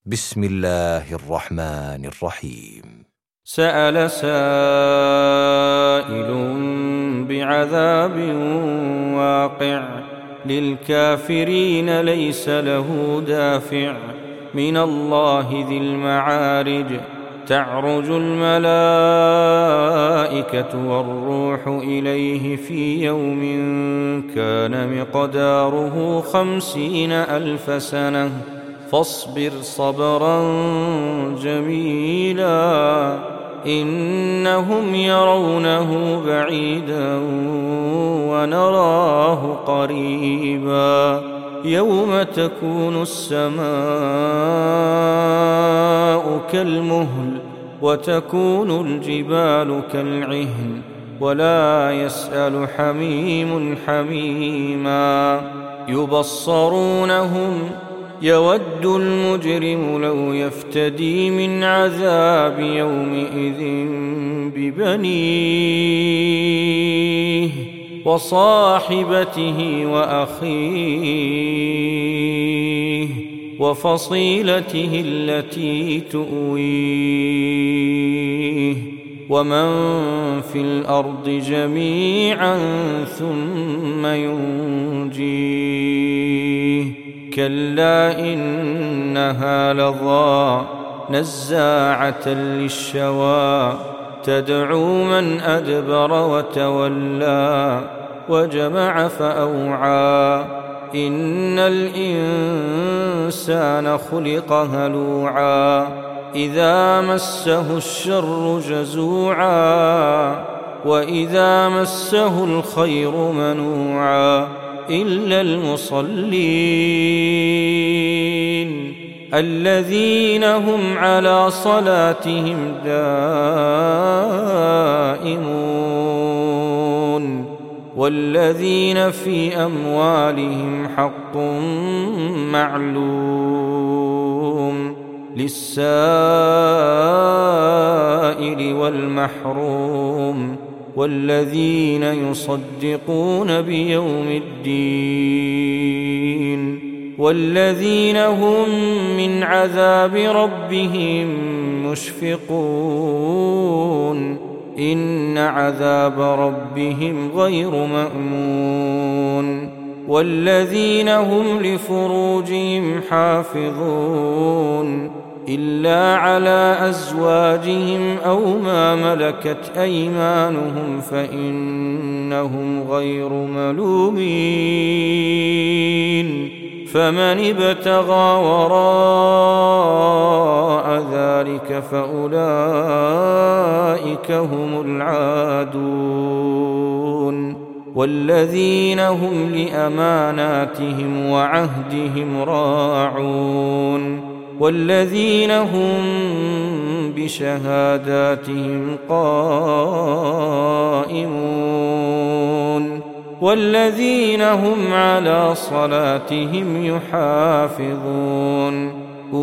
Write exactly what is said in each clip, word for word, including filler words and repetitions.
بسم الله الرحمن الرحيم. سأل سائل بعذاب واقع للكافرين ليس له دافع من الله ذي المعارج تعرج الملائكة والروح إليه في يوم كان مقداره خمسين ألف سنة فاصبر صبرا جميلا إنهم يرونه بعيدا ونراه قريبا يوم تكون السماء كالمهل وتكون الجبال كالعهن ولا يسأل حميم حميما يبصرونهم يود المجرم لو يفتدي من عذاب يومئذ ببنيه وصاحبته وأخيه وفصيلته التي تؤويه ومن في الأرض جميعا ثم ينجيه كلا إنها لظى نزاعة للشوى تدعو من أدبر وتولى وجمع فأوعى إن الإنسان خلق هلوعا إذا مسه الشر جزوعا وإذا مسه الخير منوعا إلا المصلين الذين هم على صلاتهم دائمون والذين في أموالهم حق معلوم للسائل والمحروم والذين يصدقون بيوم الدين والذين هم من عذاب ربهم مشفقون إن عذاب ربهم غير مأمون والذين هم لفروجهم حافظون إلا على أزواجهم أو ما ملكت أيمانهم فإنهم غير ملومين فمن ابتغى وراء ذلك فأولئك هم العادون والذين هم لأماناتهم وعهدهم راعون والذين هم بشهاداتهم قائمون والذين هم على صلاتهم يحافظون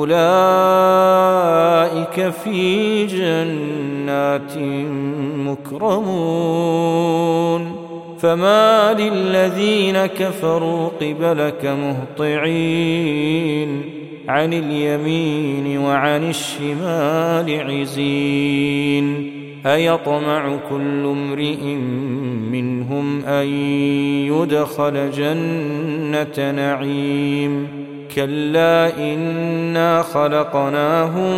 أولئك في جنات مكرمون فما للذين كفروا قبلك مهطعين عن اليمين وعن الشمال عزين أيطمع كل امرئ منهم أن يدخل جنة نعيم كلا إنا خلقناهم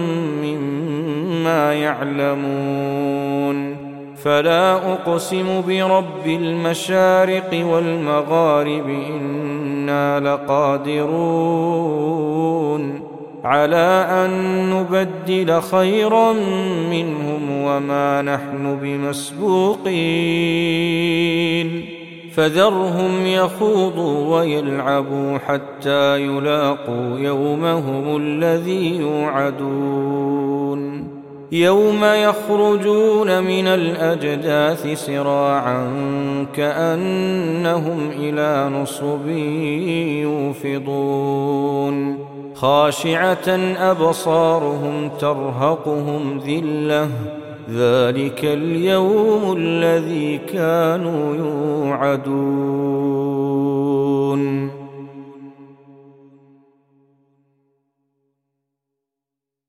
مما يعلمون فلا أقسم برب المشارق والمغارب إنا لقادرون على أن نبدل خيرا منهم وما نحن بمسبوقين فذرهم يخوضوا ويلعبوا حتى يلاقوا يومهم الذي يوعدون يوم يخرجون من الأجداث سراعا كأنهم إلى نصب يوفضون خاشعة أبصارهم ترهقهم ذلة ذلك اليوم الذي كانوا يوعدون